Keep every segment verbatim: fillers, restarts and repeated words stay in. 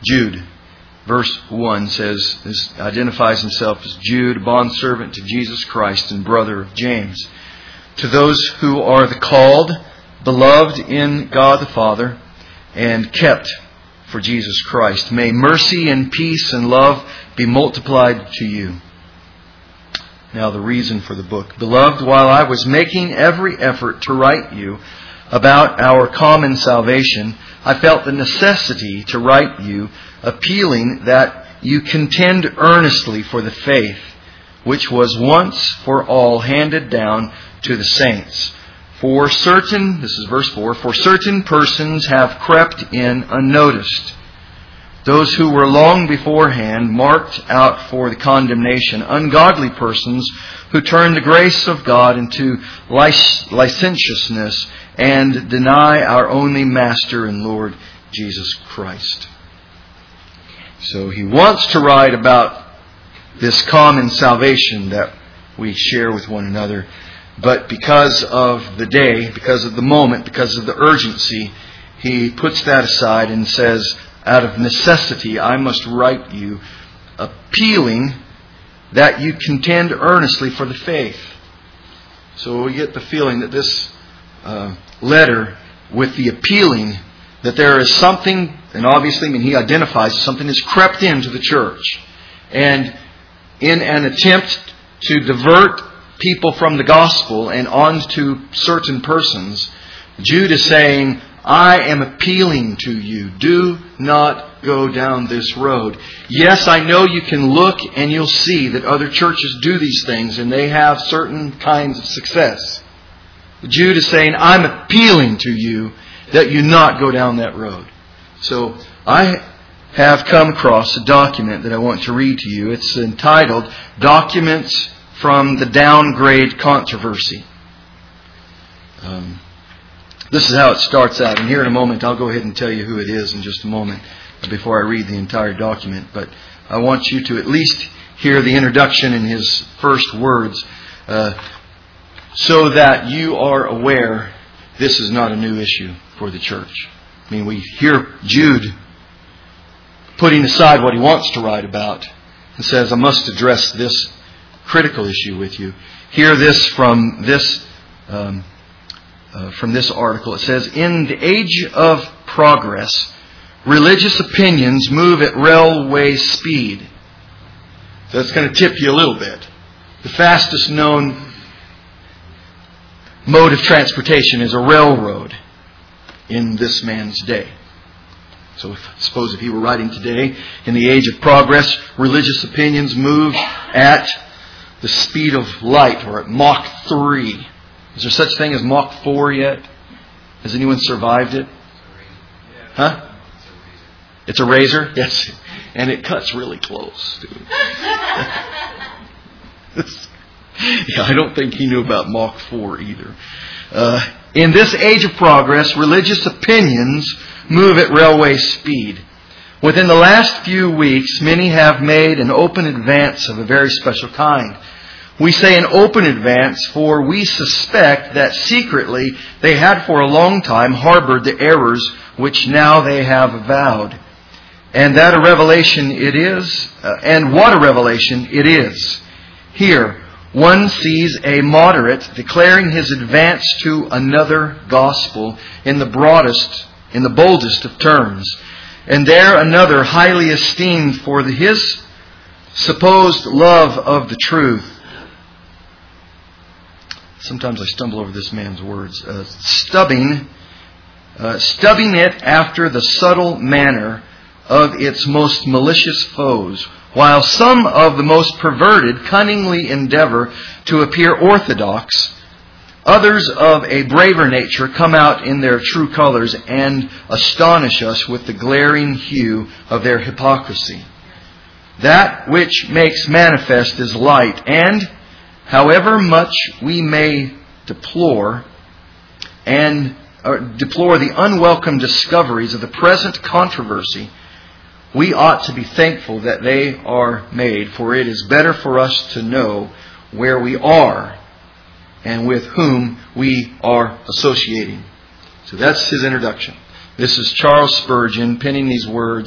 Jude, verse one says, this identifies himself as Jude, a bondservant to Jesus Christ and brother of James. To those who are the called, beloved in God the Father, and kept for Jesus Christ, may mercy and peace and love be multiplied to you. Now the reason for the book. Beloved, while I was making every effort to write you about our common salvation, I felt the necessity to write you, appealing that you contend earnestly for the faith which was once for all handed down to the saints. For certain, this is verse four, for certain persons have crept in unnoticed. Those who were long beforehand marked out for the condemnation, ungodly persons who turn the grace of God into licentiousness and deny our only Master and Lord Jesus Christ. So he wants to write about this common salvation that we share with one another. But because of the day, because of the moment, because of the urgency, he puts that aside and says, out of necessity, I must write you, appealing that you contend earnestly for the faith. So we get the feeling that this uh, letter, with the appealing, that there is something, and obviously, I mean, he identifies something that's crept into the church. And in an attempt to divert people from the gospel and on to certain persons, Jude is saying, I am appealing to you. Do not go down this road. Yes, I know you can look and you'll see that other churches do these things and they have certain kinds of success. Jude is saying, I'm appealing to you that you not go down that road. So I have come across a document that I want to read to you. It's entitled Documents from the Downgrade Controversy. Um, this is how it starts out. And here in a moment, I'll go ahead and tell you who it is in just a moment before I read the entire document. But I want you to at least hear the introduction in his first words uh, so that you are aware this is not a new issue for the church. I mean, we hear Jude putting aside what he wants to write about and says, I must address this critical issue with you. Hear this from this um, uh, from this article. It says, in the age of progress, religious opinions move at railway speed. So that's going to tip you a little bit. The fastest known mode of transportation is a railroad in this man's day. So if, suppose if he were writing today, in the age of progress, religious opinions move at the speed of light, or at Mach three. Is there such thing as Mach four yet? Has anyone survived it? Huh? It's a razor? Yes. And it cuts really close. Yeah, I don't think he knew about Mach four either. Uh, in this age of progress, religious opinions move at railway speed. Within the last few weeks, many have made an open advance of a very special kind. We say an open advance, for we suspect that secretly they had for a long time harbored the errors which now they have avowed. And that a revelation it is, uh, and what a revelation it is. Here, one sees a moderate declaring his advance to another gospel in the broadest, in the boldest of terms. And there another highly esteemed for the, his supposed love of the truth. Sometimes I stumble over this man's words. Uh, stubbing, uh, stubbing it after the subtle manner of its most malicious foes, while some of the most perverted cunningly endeavor to appear orthodox, others of a braver nature come out in their true colors and astonish us with the glaring hue of their hypocrisy. That which makes manifest is light, and however much we may deplore and or deplore the unwelcome discoveries of the present controversy, we ought to be thankful that they are made, for it is better for us to know where we are and with whom we are associating. So that's his introduction. This is Charles Spurgeon penning these words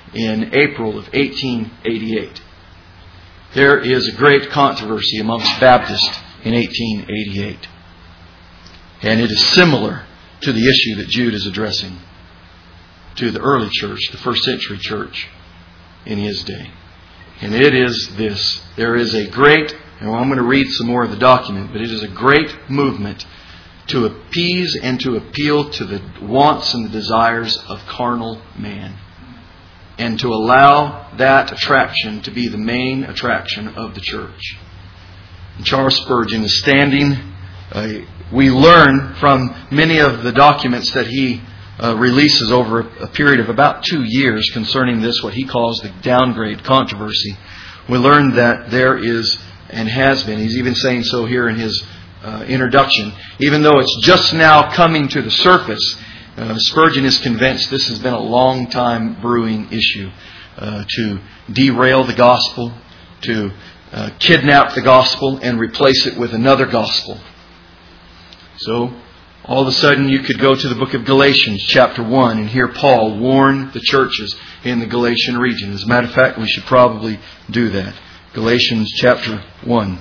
in April of eighteen eighty-eight. There is a great controversy amongst Baptists in eighteen eighty-eight. And it is similar to the issue that Jude is addressing to the early church, the first century church in his day. And it is this. There is a great, and I'm going to read some more of the document, but it is a great movement to appease and to appeal to the wants and the desires of carnal man, and to allow that attraction to be the main attraction of the church. And Charles Spurgeon is standing. Uh, we learn from many of the documents that he uh, releases over a, a period of about two years concerning this, what he calls the downgrade controversy. We learn that there is and has been, he's even saying so here in his uh, introduction, even though it's just now coming to the surface, uh, Spurgeon is convinced this has been a long time brewing issue uh, to derail the gospel, to uh, kidnap the gospel and replace it with another gospel. So, all of a sudden you could go to the book of Galatians chapter one and hear Paul warn the churches in the Galatian region. As a matter of fact, we should probably do that. Galatians chapter one.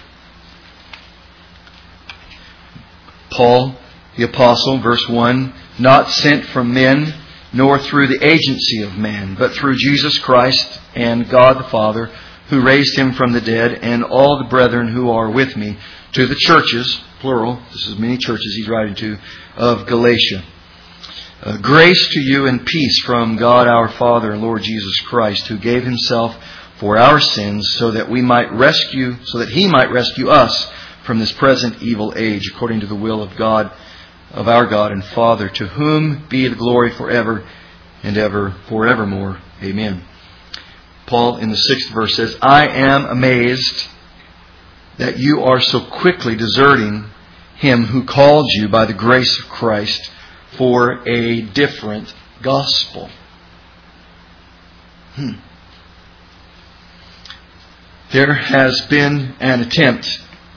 Paul, the apostle, verse one, not sent from men, nor through the agency of man, but through Jesus Christ and God the Father, who raised Him from the dead, and all the brethren who are with me, to the churches, plural, this is many churches he's writing to, of Galatia. Uh, grace to you and peace from God our Father and Lord Jesus Christ, who gave Himself for our sins, so that we might rescue, so that He might rescue us from this present evil age, according to the will of God, of our God and Father, to whom be the glory forever and ever, forevermore. Amen. Paul in the sixth verse says, I am amazed that you are so quickly deserting Him who called you by the grace of Christ for a different gospel. Hmm. There has been an attempt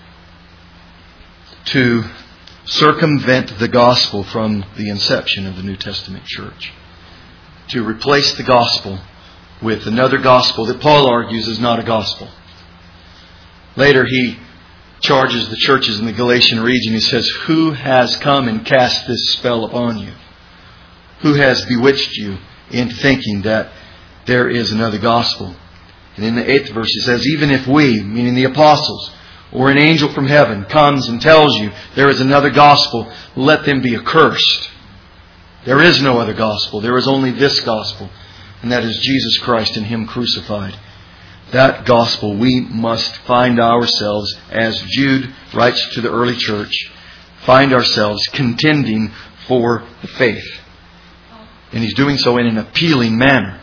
to circumvent the gospel from the inception of the New Testament church, to replace the gospel with another gospel that Paul argues is not a gospel. Later he charges the churches in the Galatian region. He says, who has come and cast this spell upon you? Who has bewitched you into thinking that there is another gospel? And in the eighth verse he says, even if we, meaning the apostles, or an angel from heaven comes and tells you there is another gospel, let them be accursed. There is no other gospel. There is only this gospel, and that is Jesus Christ and Him crucified. That gospel we must find ourselves, as Jude writes to the early church, find ourselves contending for the faith. And he's doing so in an appealing manner.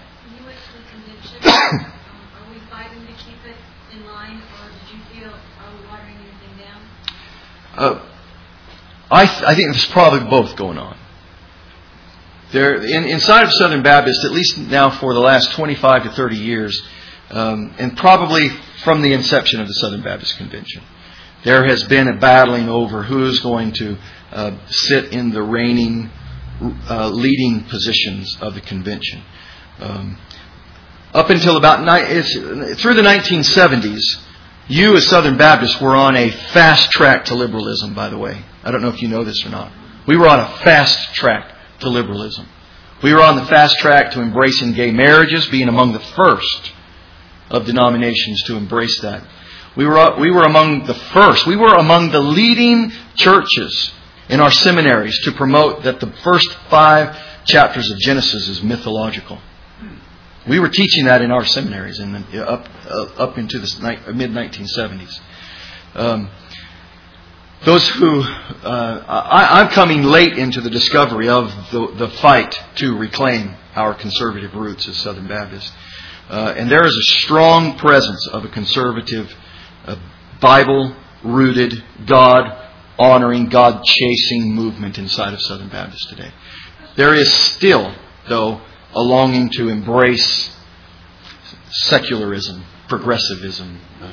Are we fighting to keep it in line, or did you feel, are we watering anything down? Uh, I, th- I think there's probably both going on. There, in, inside of Southern Baptist, at least now for the last twenty-five to thirty years, um, and probably from the inception of the Southern Baptist Convention, there has been a battling over who's going to uh, sit in the reigning, uh, leading positions of the convention. Um, up until about ni- it's, through the nineteen seventies, you as Southern Baptists were on a fast track to liberalism. By the way, I don't know if you know this or not. We were on a fast track to liberalism. We were on the fast track to embracing gay marriages, being among the first of denominations to embrace that. We were we were among the first. We were among the leading churches in our seminaries to promote that the first five chapters of Genesis is mythological. We were teaching that in our seminaries in the, up uh, up into the mid nineteen seventies. Um, Those who, uh, I, I'm coming late into the discovery of the, the fight to reclaim our conservative roots as Southern Baptists. Uh, and there is a strong presence of a conservative, uh, Bible-rooted, God-honoring, God-chasing movement inside of Southern Baptists today. There is still, though, a longing to embrace secularism, progressivism. Uh,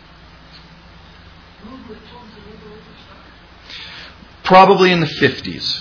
Probably in the fifties.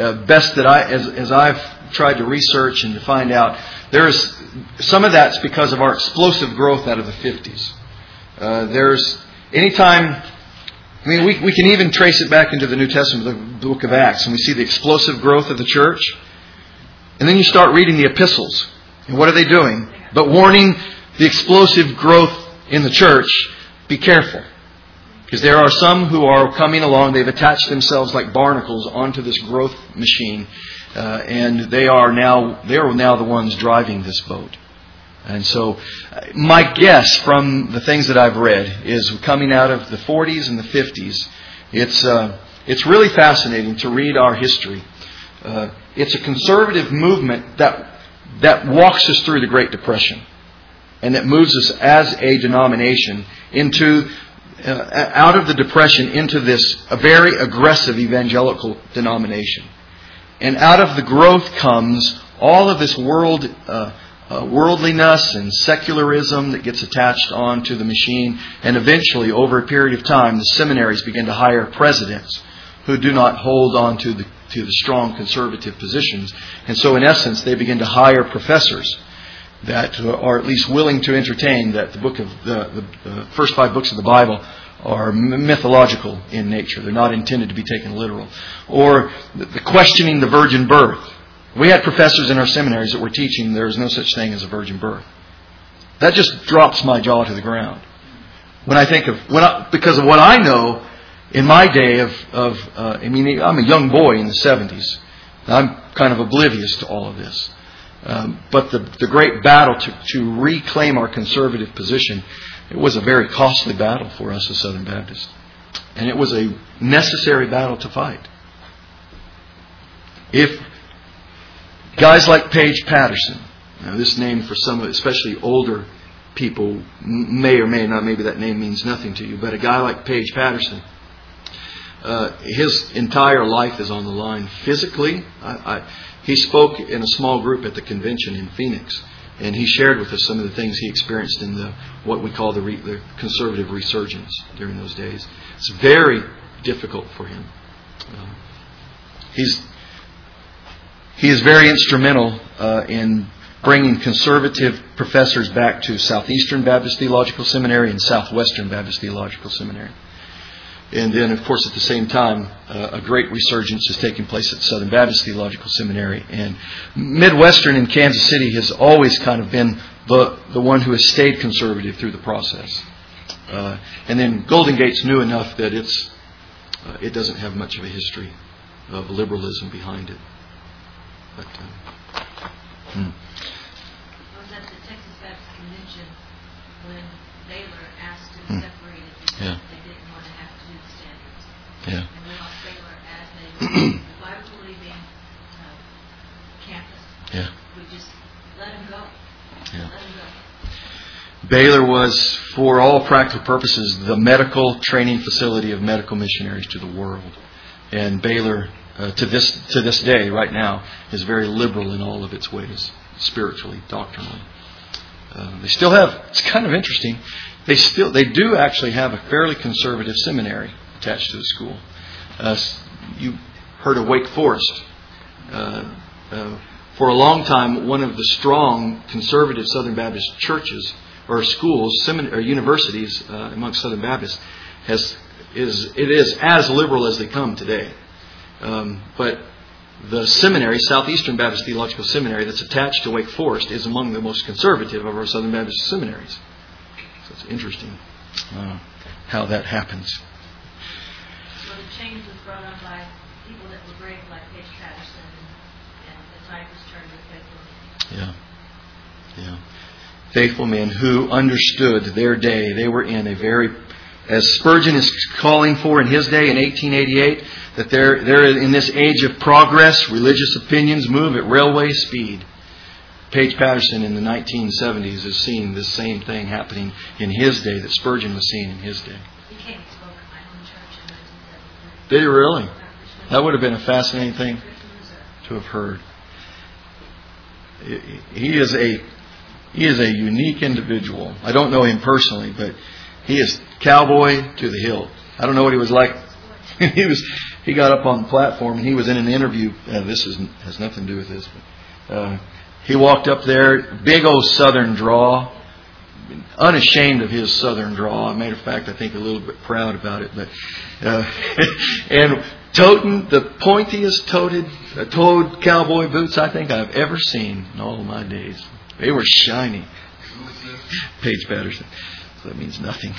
uh, best that I, as, as I've tried to research and to find out, there's some of that's because of our explosive growth out of the fifties. Uh, there's anytime, I mean, we, we can even trace it back into the New Testament, the book of Acts, and we see the explosive growth of the church. And then you start reading the epistles. And what are they doing? But warning the explosive growth in the church, be careful. Because there are some who are coming along, they've attached themselves like barnacles onto this growth machine. Uh, and they are now they are now the ones driving this boat. And so my guess from the things that I've read is coming out of the forties and the fifties, it's uh, it's really fascinating to read our history. Uh, it's a conservative movement that that walks us through the Great Depression and that moves us as a denomination into uh, out of the Depression into this a very aggressive evangelical denomination. And out of the growth comes all of this world uh, uh, worldliness and secularism that gets attached onto the machine. And eventually, over a period of time, the seminaries begin to hire presidents who do not hold on to the, to the strong conservative positions. And so, in essence, they begin to hire professors that are at least willing to entertain that the book of the, the, the first five books of the Bible are mythological in nature. They're not intended to be taken literal. Or the questioning the virgin birth. We had professors in our seminaries that were teaching there is no such thing as a virgin birth. That just drops my jaw to the ground. When I think of, when I, because of what I know in my day of, of uh, I mean, I'm a young boy in the seventies. I'm kind of oblivious to all of this. Um, but the, the great battle to, to reclaim our conservative position, it was a very costly battle for us as Southern Baptists. And it was a necessary battle to fight. If guys like Paige Patterson, now this name for some, especially older people, may or may not, maybe that name means nothing to you, but a guy like Paige Patterson, uh, his entire life is on the line. Physically, I, I, he spoke in a small group at the convention in Phoenix. And he shared with us some of the things he experienced in the what we call the, re, the conservative resurgence during those days. It's very difficult for him. Uh, he's he is very instrumental uh, in bringing conservative professors back to Southeastern Baptist Theological Seminary and Southwestern Baptist Theological Seminary. And then, of course, at the same time, uh, a great resurgence is taking place at Southern Baptist Theological Seminary. And Midwestern in Kansas City has always kind of been the, the one who has stayed conservative through the process. Uh, and then Golden Gate's new enough that it's uh, it doesn't have much of a history of liberalism behind it. But, uh, hmm. I was at the Texas Baptist Convention when Baylor asked to Hmm. separate it because Yeah. they didn't want to have to do the standards. Yeah. And we lost Baylor as a Bible-believing uh, campus. Yeah. We just let them go. Yeah. Let them go. Baylor was, for all practical purposes, the medical training facility of medical missionaries to the world. And Baylor, uh, to this to this day, right now, is very liberal in all of its ways, spiritually, doctrinally. Uh, they still have. It's kind of interesting. They still they do actually have a fairly conservative seminary attached to the school. Uh, you heard of Wake Forest. Uh, uh, for a long time, one of the strong conservative Southern Baptist churches or schools, semin- or universities uh, amongst Southern Baptists, has is it is as liberal as they come today. Um, but the seminary, Southeastern Baptist Theological Seminary, that's attached to Wake Forest, is among the most conservative of our Southern Baptist seminaries. So it's interesting uh, how that happens. So the change was brought on by people that were brave, like Paige Patterson, and, and the tide was turned with faithful. Yeah, yeah. Faithful men who understood their day. They were in a very, as Spurgeon is calling for in his day in eighteen eighty-eight, that they're, they're in this age of progress, religious opinions move at railway speed. Paige Patterson in the nineteen seventies is seeing this same thing happening in his day that Spurgeon was seeing in his day. He came and spoke at my home church in nineteen seventy-three. Did he really? That would have been a fascinating thing to have heard. He is a he is a unique individual. I don't know him personally, but he is cowboy to the hilt. I don't know what he was like he was he got up on the platform and he was in an interview. Uh, this is, has nothing to do with this. But, uh, he walked up there, big old Southern draw, unashamed of his Southern draw. Matter of fact, I think a little bit proud about it. But uh, and toting the pointiest toted uh, toed cowboy boots I think I've ever seen in all of my days. They were shiny. Paige Patterson. So that means nothing.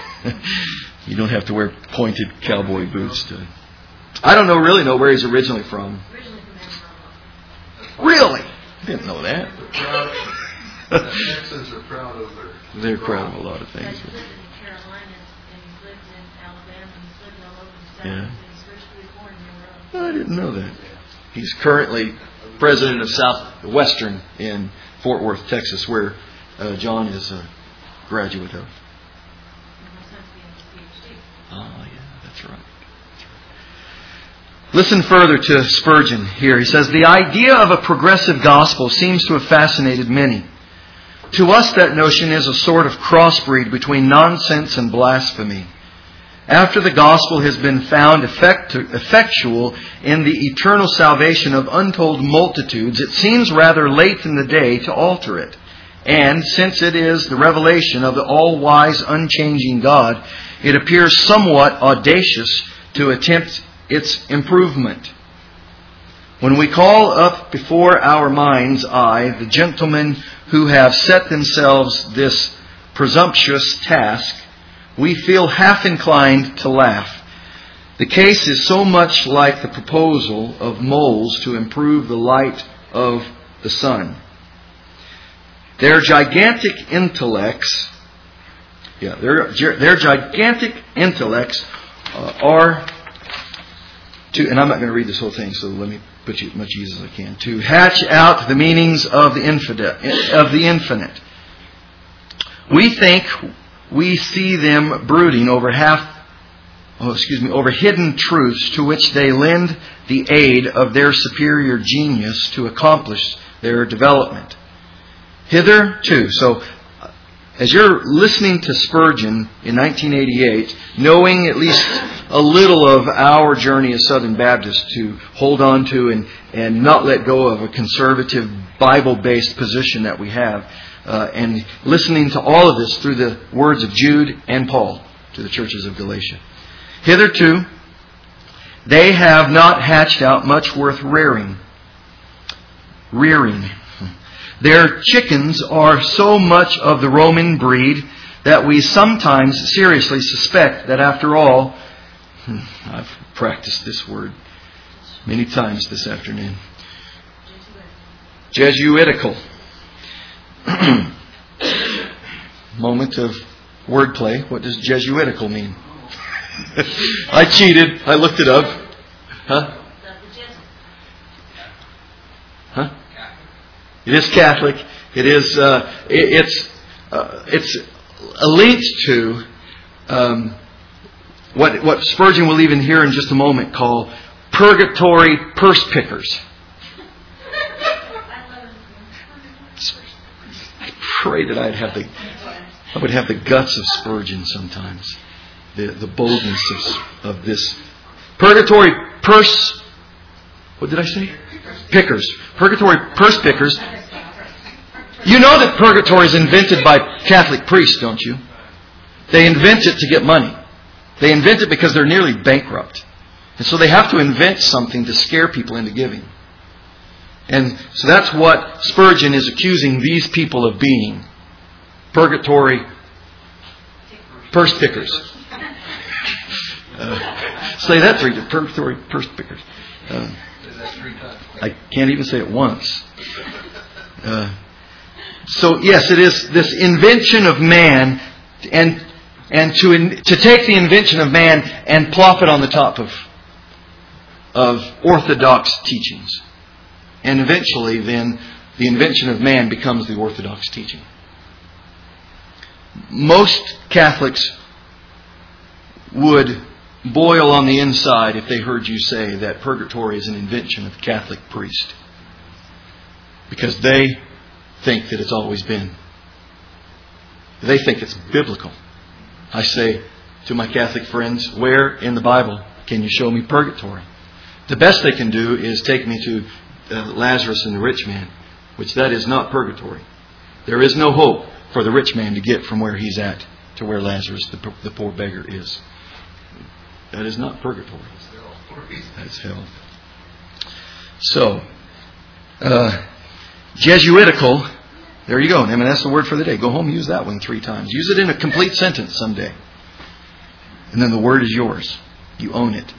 You don't have to wear pointed cowboy boots to. I don't know really know where he's originally from. Originally from Amarillo. Really? Didn't know that. The Texans are proud of their. They're proud of a lot of But things. he's lived in the Carolinas, and he's lived in Alabama, and he's lived all over the South, Yeah. and he's virtually born in Amarillo. I didn't know that. He's currently president of Southwestern in Fort Worth, Texas, where uh, John is a graduate of. And my son's getting his PhD. Oh, yeah, that's right. That's right. Listen further to Spurgeon here. He says, the idea of a progressive gospel seems to have fascinated many. To us, that notion is a sort of crossbreed between nonsense and blasphemy. After the gospel has been found effect- effectual in the eternal salvation of untold multitudes, it seems rather late in the day to alter it. And since it is the revelation of the all-wise, unchanging God, it appears somewhat audacious to attempt its improvement. When we call up before our mind's eye the gentlemen who have set themselves this presumptuous task, we feel half inclined to laugh. The case is so much like the proposal of moles to improve the light of the sun. Their gigantic intellects, yeah, their, their gigantic intellects uh, are to, and I'm not going to read this whole thing, so let me put you as much ease as I can, to hatch out the meanings of the infidel, of the infinite. We think we see them brooding over half, oh, excuse me, over hidden truths to which they lend the aid of their superior genius to accomplish their development. Hitherto, so as you're listening to Spurgeon in nineteen eighty-eight, knowing at least a little of our journey as Southern Baptists to hold on to and, and not let go of a conservative Bible-based position that we have, uh, and listening to all of this through the words of Jude and Paul to the churches of Galatia. Hitherto, they have not hatched out much worth rearing. Rearing. Their chickens are so much of the Roman breed that we sometimes seriously suspect that after all, I've practiced this word many times this afternoon, Jesuitical. Moment of wordplay. What does Jesuitical mean? I cheated. I looked it up. Huh? Huh? It is Catholic. It is. Uh, it, it's. Uh, it's linked to um, what what Spurgeon will even hear in just a moment call purgatory purse pickers. I pray that I'd have the I would have the guts of Spurgeon sometimes, the the boldness of, of this purgatory purse. What did I say? Pickers. Purgatory purse pickers. You know that purgatory is invented by Catholic priests, don't you? They invent it to get money. They invent it because they're nearly bankrupt. And so they have to invent something to scare people into giving. And so that's what Spurgeon is accusing these people of being. Purgatory purse pickers. Uh, say that three times. Purgatory purse pickers. Uh, I can't even say it once. Uh, so yes, it is this invention of man, and and to in, to take the invention of man and plop it on the top of of orthodox teachings, and eventually then the invention of man becomes the orthodox teaching. Most Catholics would boil on the inside if they heard you say that purgatory is an invention of the Catholic priest, because they think that it's always been. They think it's biblical. I say to my Catholic friends, where in the Bible Can you show me purgatory? The best they can do is take me to uh, Lazarus and the rich man, which that is not purgatory. There is no hope for the rich man to get from where he's at to where Lazarus, the, the poor beggar, is. That is not purgatory. That's hell. So, uh, Jesuitical, there you go. I mean, that's the word for the day. Go home and use that one three times. Use it in a complete sentence someday. And then the word is yours. You own it.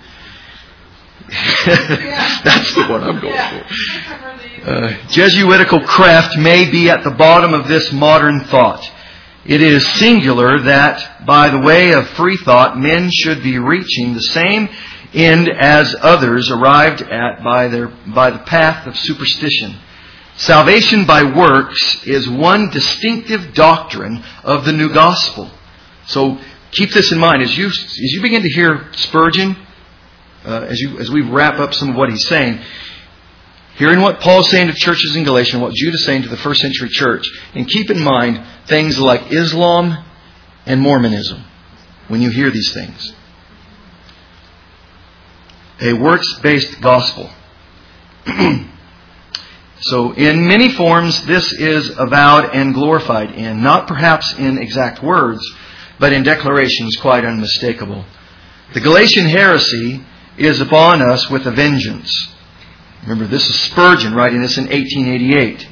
That's the one I'm going for. Uh, Jesuitical craft may be at the bottom of this modern thought. It is singular that, by the way of free thought, men should be reaching the same end as others arrived at by their by the path of superstition. Salvation by works is one distinctive doctrine of the new gospel. So keep this in mind as you as you begin to hear Spurgeon, uh, as you as we wrap up some of what he's saying. Hearing what Paul's saying to churches in Galatia and what Jude is saying to the first century church. And keep in mind things like Islam and Mormonism when you hear these things. A works-based gospel. So in many forms this is avowed and glorified in, not perhaps in exact words, but in declarations quite unmistakable. The Galatian heresy is upon us with a vengeance. Remember, this is Spurgeon writing this in eighteen eighty-eight.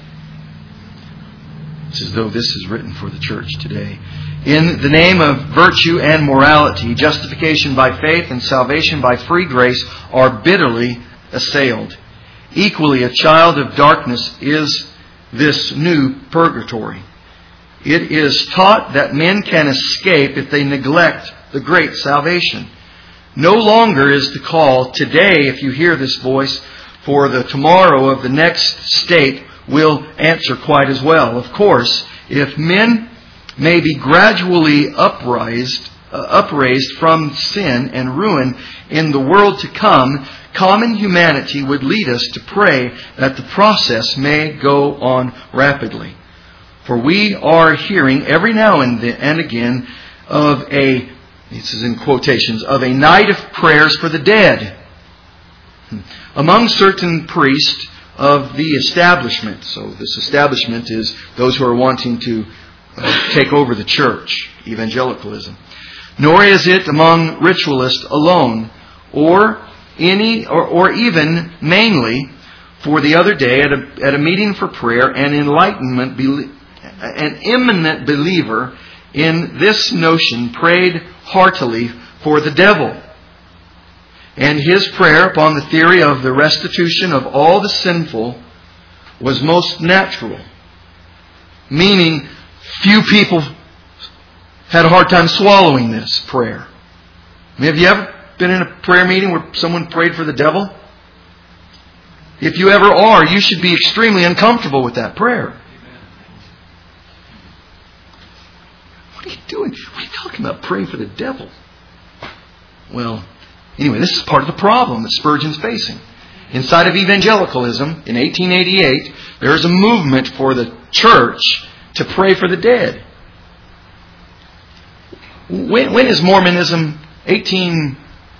It's as though this is written for the church today. In the name of virtue and morality, justification by faith and salvation by free grace are bitterly assailed. Equally, a child of darkness is this new purgatory. It is taught that men can escape if they neglect the great salvation. No longer is the call today, if you hear this voice, for the tomorrow of the next state will answer quite as well. Of course, if men may be gradually upraised, uh, upraised from sin and ruin in the world to come, common humanity would lead us to pray that the process may go on rapidly. For we are hearing every now and then and again of a, this is in quotations, of a night of prayers for the dead among certain priests of the establishment. So this establishment is those who are wanting to uh, take over the church, evangelicalism. Nor is it among ritualists alone, or any, or, or even mainly. For the other day at a, at a meeting for prayer, an enlightenment, an eminent believer in this notion prayed heartily for the devil. And his prayer upon the theory of the restitution of all the sinful was most natural. Meaning, few people had a hard time swallowing this prayer. I mean, have you ever been in a prayer meeting where someone prayed for the devil? If you ever are, you should be extremely uncomfortable with that prayer. What are you doing? What are you talking about, praying for the devil? Well, anyway, this is part of the problem that Spurgeon's facing. Inside of evangelicalism, in eighteen eighty-eight, there is a movement for the church to pray for the dead. When, when is Mormonism? eighteen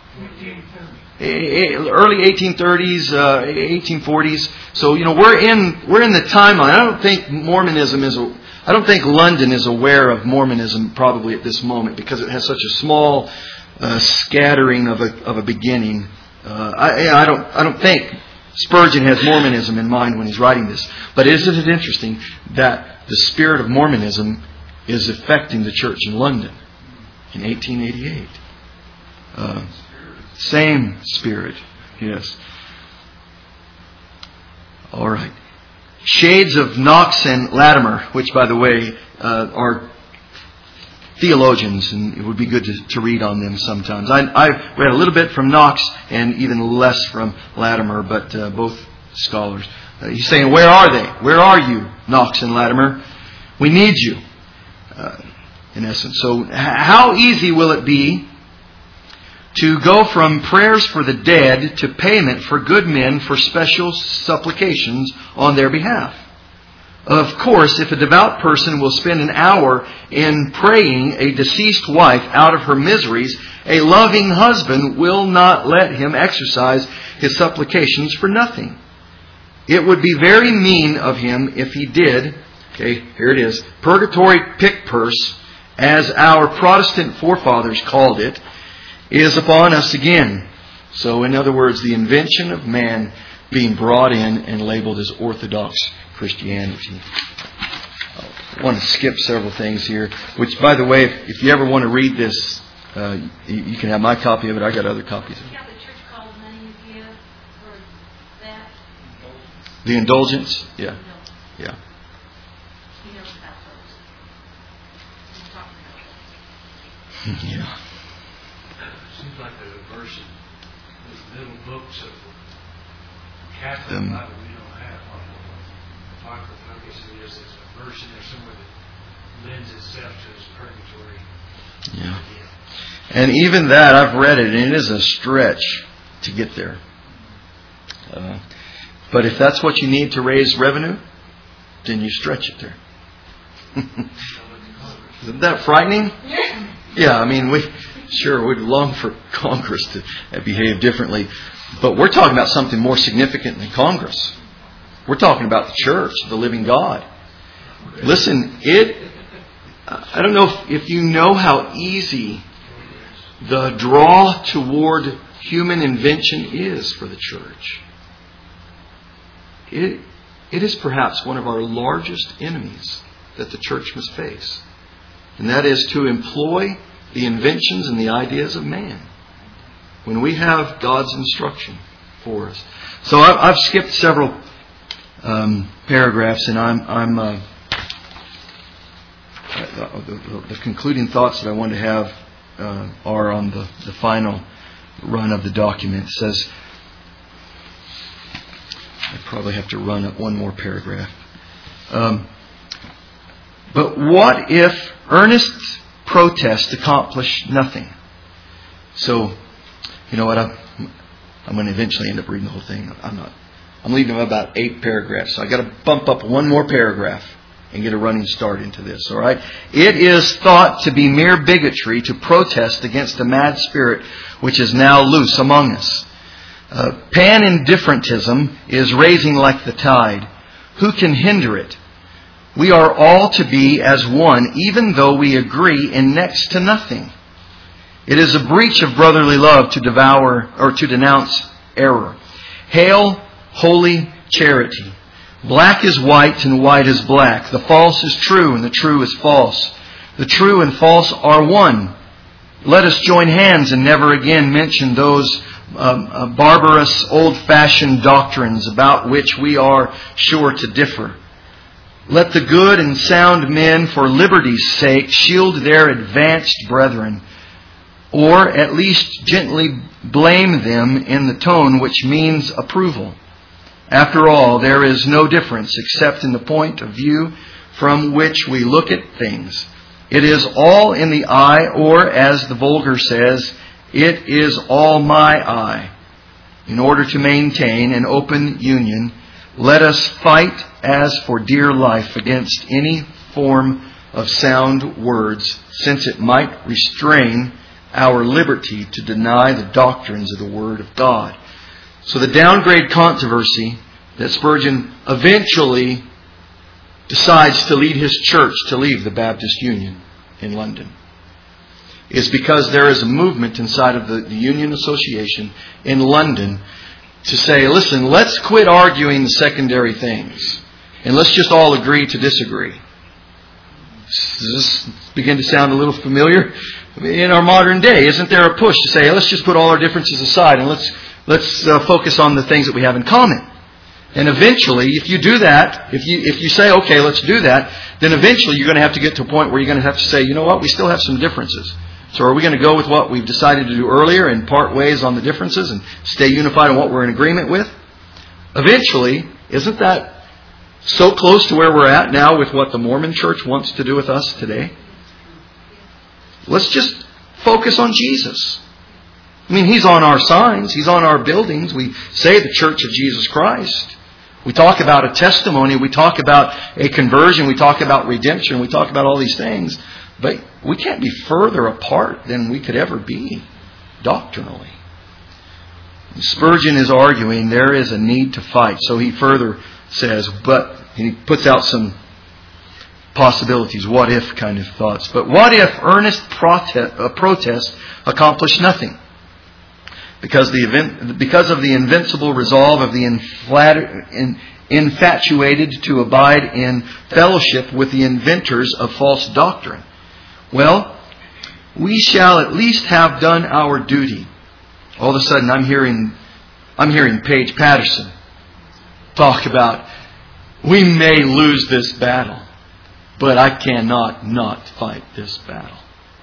Early eighteen thirties, uh, eighteen forties. So you know we're in we're in the timeline. I don't think Mormonism is. A, I don't think London is aware of Mormonism probably at this moment because it has such a small uh, scattering of a of a beginning. Uh, I, I don't I don't think Spurgeon has Mormonism in mind when he's writing this. But isn't it interesting that the spirit of Mormonism is affecting the church in London in eighteen eighty-eight? Uh, Same spirit, yes. All right. Shades of Knox and Latimer, which, by the way, uh, are theologians, and it would be good to, to read on them sometimes. I, I've read a little bit from Knox and even less from Latimer, but uh, both scholars. Uh, he's saying, where are they? Where are you, Knox and Latimer? We need you, uh, in essence. So how easy will it be to go from prayers for the dead to payment for good men for special supplications on their behalf? Of course, if a devout person will spend an hour in praying a deceased wife out of her miseries, a loving husband will not let him exercise his supplications for nothing. It would be very mean of him if he did. Okay, here it is. Purgatory pick purse, as our Protestant forefathers called it, is upon us again. So, in other words, the invention of man being brought in and labeled as Orthodox Christianity. I want to skip several things here, which, by the way, if, if you ever want to read this, uh, you, you can have my copy of it. I got other copies of it. Yeah, the church called money you give for that. The indulgence? Yeah. Yeah. He knows about those. He's talking about those. Yeah. Seems like a version, those little books of Catholic Um, Bible we don't have on the Apocrypha. I guess it is. It's a version there somewhere that lends itself to this purgatory. Yeah. And even that, I've read it, and it is a stretch to get there. Uh, but if that's what you need to raise revenue, then you stretch it there. Isn't that frightening? Yeah, I mean, we sure would long for Congress to behave differently. But we're talking about something more significant than Congress. We're talking about the church, the living God. Listen, it. I don't know if, if you know how easy the draw toward human invention is for the church. It, it is perhaps one of our largest enemies that the church must face. And that is to employ the inventions and the ideas of man when we have God's instruction for us. So I've, I've skipped several um, paragraphs, and I'm, I'm uh, the, the concluding thoughts that I want to have uh, are on the, the final run of the document. It says, I probably have to run up one more paragraph. Um, but what if earnest protest accomplish nothing? So, you know what? I'm, I'm going to eventually end up reading the whole thing. I'm not. I'm leaving about eight paragraphs, so I got to bump up one more paragraph and get a running start into this. All right. It is thought to be mere bigotry to protest against the mad spirit which is now loose among us. Uh, pan-indifferentism is raising like the tide. Who can hinder it? We are all to be as one, even though we agree in next to nothing. It is a breach of brotherly love to devour or to denounce error. Hail, holy charity. Black is white and white is black. The false is true and the true is false. The true and false are one. Let us join hands and never again mention those um, uh, barbarous, old-fashioned doctrines about which we are sure to differ. Let the good and sound men, for liberty's sake, shield their advanced brethren, or at least gently blame them in the tone which means approval. After all, there is no difference except in the point of view from which we look at things. It is all in the eye, or as the vulgar says, it is all my eye. In order to maintain an open union, let us fight as for dear life against any form of sound words, since it might restrain our liberty to deny the doctrines of the Word of God. So the downgrade controversy that Spurgeon eventually decides to lead his church to leave the Baptist Union in London is because there is a movement inside of the, the Union Association in London to say, listen, let's quit arguing the secondary things and let's just all agree to disagree. Does this begin to sound a little familiar? In our modern day, isn't there a push to say, let's just put all our differences aside and let's let's uh, focus on the things that we have in common? And eventually, if you do that, if you if you say, okay, let's do that, then eventually you're going to have to get to a point where you're going to have to say, you know what, we still have some differences. So are we going to go with what we've decided to do earlier and part ways on the differences and stay unified on what we're in agreement with? Eventually, isn't that so close to where we're at now with what the Mormon Church wants to do with us today? Let's just focus on Jesus. I mean, He's on our signs. He's on our buildings. We say the Church of Jesus Christ. We talk about a testimony. We talk about a conversion. We talk about redemption. We talk about all these things. But we can't be further apart than we could ever be doctrinally. Spurgeon is arguing there is a need to fight. So he further says, but he puts out some possibilities, what if kind of thoughts. But what if earnest protest, uh, protest accomplished nothing? Because the event, because of the invincible resolve of the inflat, in, infatuated to abide in fellowship with the inventors of false doctrine. Well, we shall at least have done our duty. All of a sudden, I'm hearing, I'm hearing Paige Patterson talk about, we may lose this battle, but I cannot not fight this battle.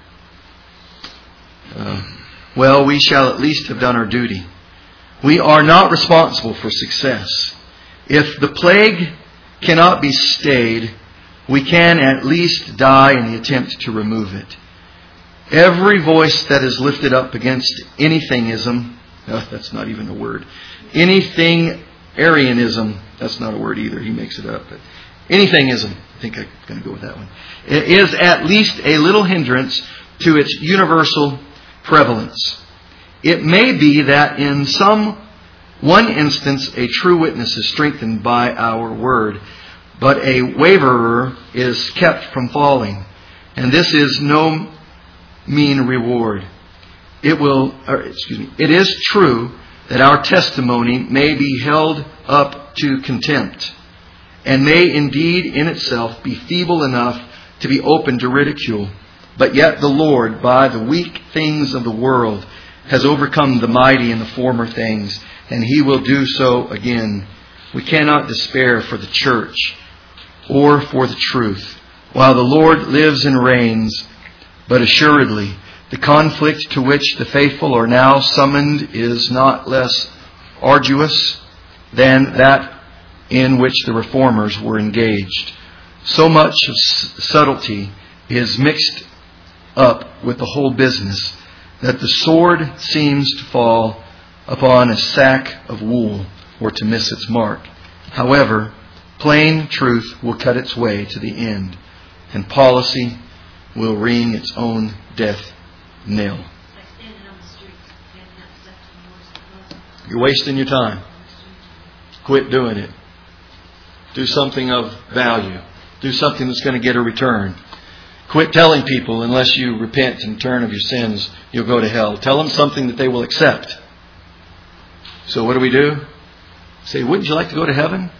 Uh, well, we shall at least have done our duty. We are not responsible for success. If the plague cannot be stayed, we can at least die in the attempt to remove it. Every voice that is lifted up against anythingism, no, that's not even a word, anything Arianism, that's not a word either, he makes it up, but anythingism, I think I'm going to go with that one, is at least a little hindrance to its universal prevalence. It may be that in some one instance a true witness is strengthened by our word, but a waverer is kept from falling, and this is no mean reward. It will, or, excuse me, it is true that our testimony may be held up to contempt, and may indeed in itself be feeble enough to be open to ridicule. But yet the Lord, by the weak things of the world, has overcome the mighty in the former things, and He will do so again. We cannot despair for the church or for the truth, while the Lord lives and reigns. But assuredly, the conflict to which the faithful are now summoned is not less arduous than that in which the reformers were engaged. So much of subtlety is mixed up with the whole business that the sword seems to fall upon a sack of wool or to miss its mark. However, plain truth will cut its way to the end, and policy will ring its own death knell. You're wasting your time. Quit doing it. Do something of value. Do something that's going to get a return. Quit telling people unless you repent and turn of your sins, you'll go to hell. Tell them something that they will accept. So what do we do? Say, wouldn't you like to go to heaven?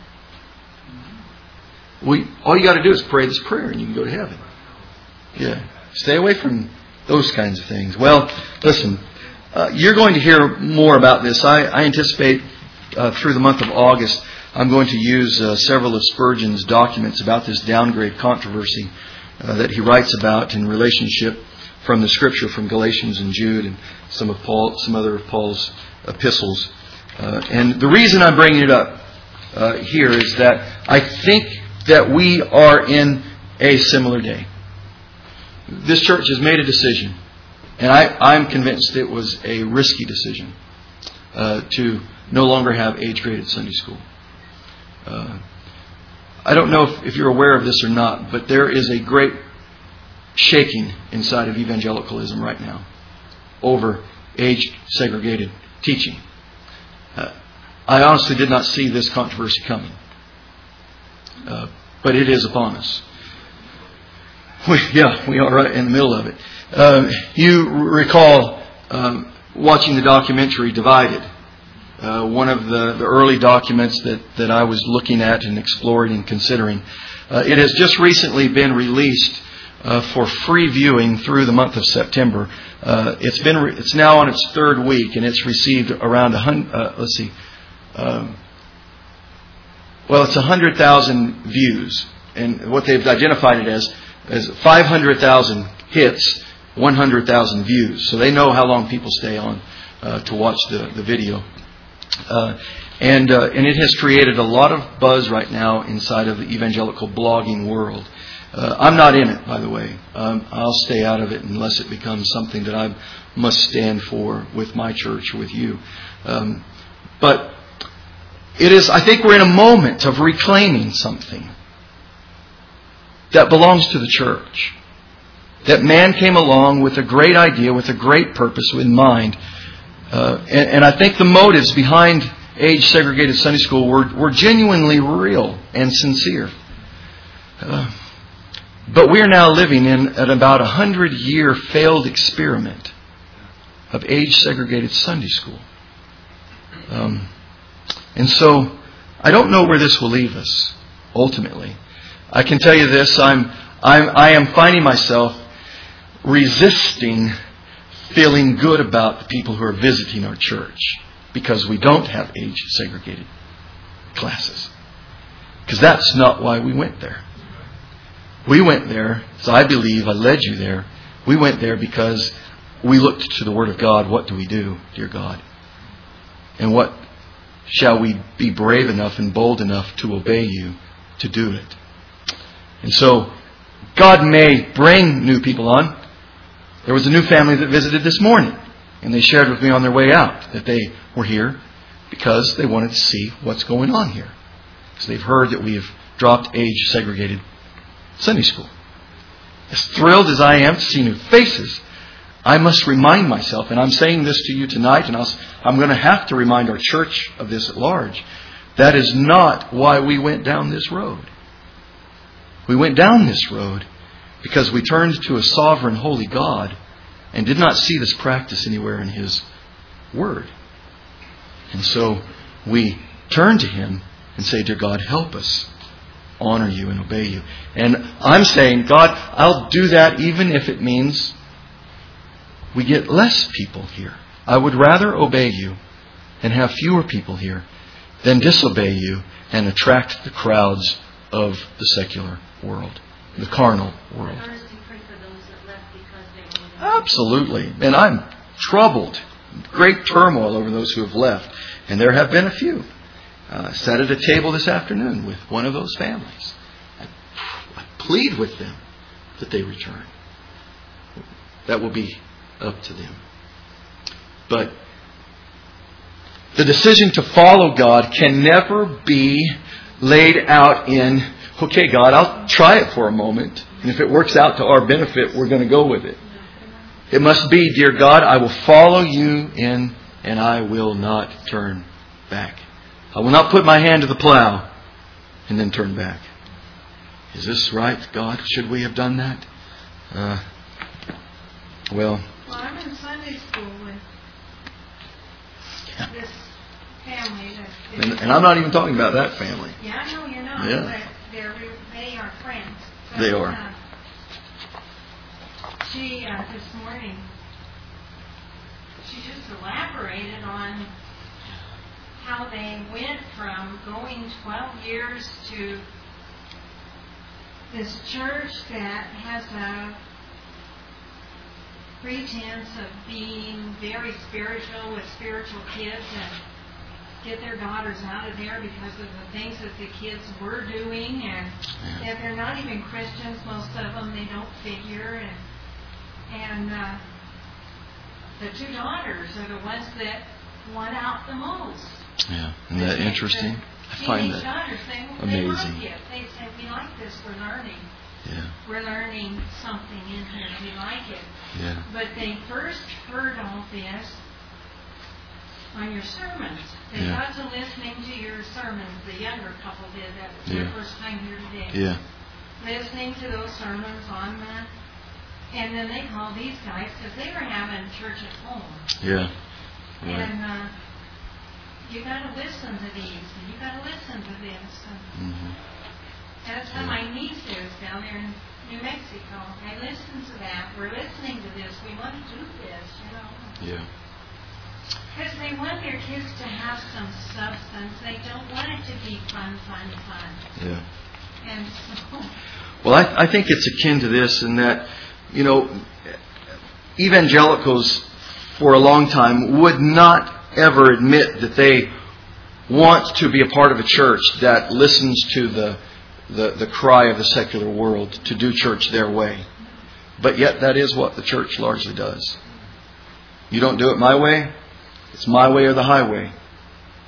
We, all you got to do is pray this prayer and you can go to heaven. Yeah. Stay away from those kinds of things. Well, listen, uh, you're going to hear more about this. I, I anticipate uh, through the month of August, I'm going to use uh, several of Spurgeon's documents about this downgrade controversy uh, that he writes about in relationship from the Scripture, from Galatians and Jude, and some of Paul, some other of Paul's epistles. Uh, and the reason I'm bringing it up uh, here is that I think that we are in a similar day. This church has made a decision, and I, I'm convinced it was a risky decision uh, to no longer have age-graded Sunday school. Uh, I don't know if, if you're aware of this or not, but there is a great shaking inside of evangelicalism right now over age-segregated teaching. Uh, I honestly did not see this controversy coming, uh, but it is upon us. We, yeah, we are right in the middle of it. Uh, you recall um, watching the documentary Divided. Uh, one of the, the early documents that, that I was looking at and exploring and considering. Uh, it has just recently been released uh, for free viewing through the month of September. Uh, it's been re- it's now on its third week, and it's received around a hundred. Uh, let's see. Um, well, it's a hundred thousand views, and what they've identified it as is five hundred thousand hits, one hundred thousand views. So they know how long people stay on uh, to watch the the video. Uh, and uh, and it has created a lot of buzz right now inside of the evangelical blogging world. Uh, I'm not in it, by the way. Um, I'll stay out of it unless it becomes something that I must stand for with my church or with you. Um, but it is, I think we're in a moment of reclaiming something that belongs to the church. That man came along with a great idea, with a great purpose in mind. Uh, and, and I think the motives behind age-segregated Sunday school were, were genuinely real and sincere. Uh, but we are now living in an about a hundred-year failed experiment of age-segregated Sunday school. Um, and so, I don't know where this will leave us, ultimately. I can tell you this, I'm, I'm, I am finding myself resisting feeling good about the people who are visiting our church because we don't have age-segregated classes. Because that's not why we went there. We went there, as I believe I led you there, we went there because we looked to the Word of God. What do we do, dear God? And what shall we be brave enough and bold enough to obey you to do it? And so, God may bring new people on. There was a new family that visited this morning, and they shared with me on their way out that they were here because they wanted to see what's going on here. Because they've heard that we have dropped age-segregated Sunday school. As thrilled as I am to see new faces, I must remind myself, and I'm saying this to you tonight, and I'll, I'm going to have to remind our church of this at large, that is not why we went down this road. We went down this road because we turned to a sovereign, holy God and did not see this practice anywhere in His Word. And so we turn to Him and say, dear God, help us honor you and obey you. And I'm saying, God, I'll do that even if it means we get less people here. I would rather obey you and have fewer people here than disobey you and attract the crowds of the secular world, the carnal world. Absolutely. And I'm troubled. Great turmoil over those who have left. And there have been a few. Uh, sat at a table this afternoon with one of those families. I, I plead with them that they return. That will be up to them. But the decision to follow God can never be laid out in, okay, God, I'll try it for a moment. And if it works out to our benefit, we're going to go with it. It must be, dear God, I will follow you in and I will not turn back. I will not put my hand to the plow and then turn back. Is this right, God? Should we have done that? Uh, well... Well, I'm in Sunday school with yeah. this family. That and, and I'm not even talking about that family. Yeah, I know you're not, yeah. but they're, they are friends. So, they are. Uh, she, uh, this morning, she just elaborated on how they went from going twelve years to this church that has a pretense of being very spiritual with spiritual kids and get their daughters out of there because of the things that the kids were doing, and if they're not even Christians, most of them, they don't figure, and and uh, the two daughters are the ones that won out the most. Yeah, isn't that interesting? I find that daughters, they, amazing. They like it. They say, we like this, we're learning. Yeah. We're learning something in here, we like it. Yeah. But they first heard all this on your sermons. They yeah. got to listening to your sermons. The younger couple did. That was yeah. their first time here today. Yeah. Listening to those sermons on that. And then they called these guys because they were having church at home. Yeah. Right. And uh, you got to listen to these, and you got to listen to this. And mm-hmm. that's how yeah. my niece is down there in New Mexico. They listen to that. We're listening to this. We want to do this, you know. Yeah. Because they want their kids to have some substance. They don't want it to be fun, fun, fun. Yeah. And so... Well, I, I think it's akin to this in that, you know, evangelicals for a long time would not ever admit that they want to be a part of a church that listens to the, the, the cry of the secular world to do church their way. But yet that is what the church largely does. You don't do it my way, it's my way or the highway.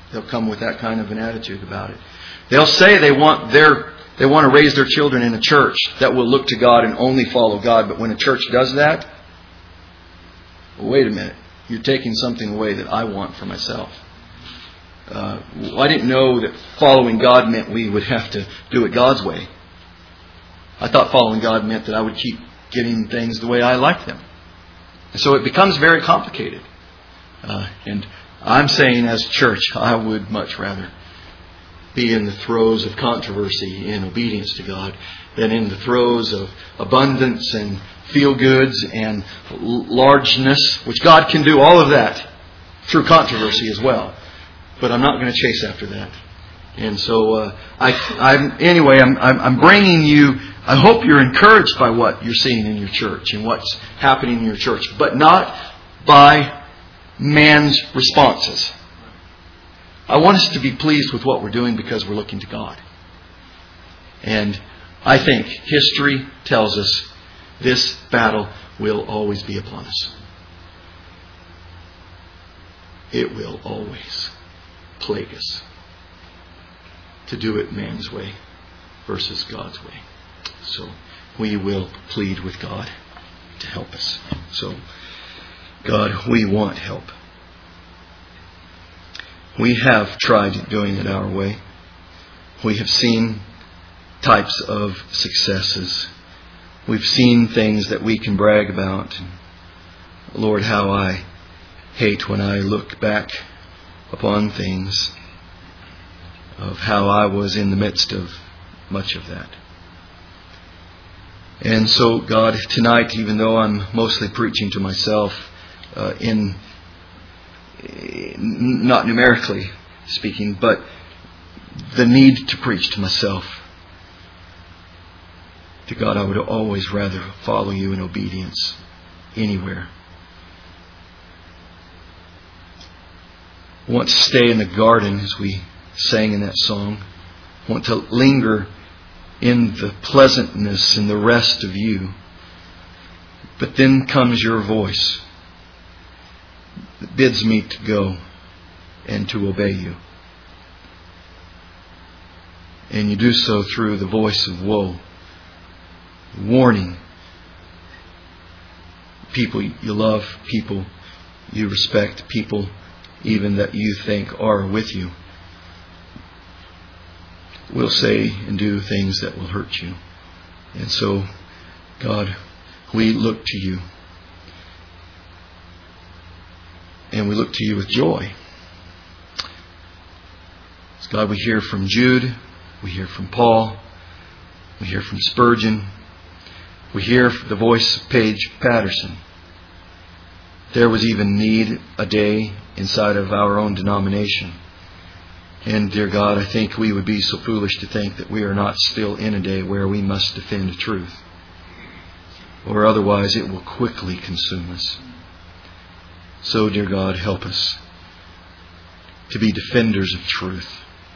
They'll come with that kind of an attitude about it. They'll say they want their they want to raise their children in a church that will look to God and only follow God. But when a church does that, well, wait a minute. You're taking something away that I want for myself. Uh, I didn't know that following God meant we would have to do it God's way. I thought following God meant that I would keep getting things the way I liked them. And so it becomes very complicated. Uh, and I'm saying as a church, I would much rather be in the throes of controversy in obedience to God than in the throes of abundance and feel-goods and largeness, which God can do all of that through controversy as well. But I'm not going to chase after that. And so, uh, I, I'm, anyway, I'm, I'm, I'm bringing you, I hope you're encouraged by what you're seeing in your church and what's happening in your church, but not by man's responses. I want us to be pleased with what we're doing because we're looking to God. And I think history tells us this battle will always be upon us. It will always plague us to do it man's way versus God's way. So we will plead with God to help us. So God, we want help. We have tried doing it our way. We have seen types of successes. We've seen things that we can brag about. Lord, how I hate when I look back upon things of how I was in the midst of much of that. And so, God, tonight, even though I'm mostly preaching to myself, uh, in not numerically speaking, but the need to preach to myself, to God, I would always rather follow you in obedience anywhere. I want to stay in the garden, as we sang in that song. I want to linger in the pleasantness and the rest of you. But then comes your voice that bids me to go and to obey you. And you do so through the voice of woe, warning people you love, people you respect, people even that you think are with you, will say and do things that will hurt you. And so, God, we look to you. And we look to you with joy. So God, we hear from Jude. We hear from Paul. We hear from Spurgeon. We hear the voice of Paige Patterson. There was even need a day inside of our own denomination. And dear God, I think we would be so foolish to think that we are not still in a day where we must defend truth. Or otherwise it will quickly consume us. So, dear God, help us to be defenders of truth.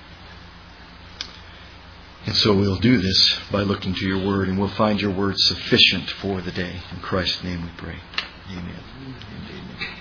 And so we'll do this by looking to your word, and we'll find your word sufficient for the day. In Christ's name we pray. Amen. Amen.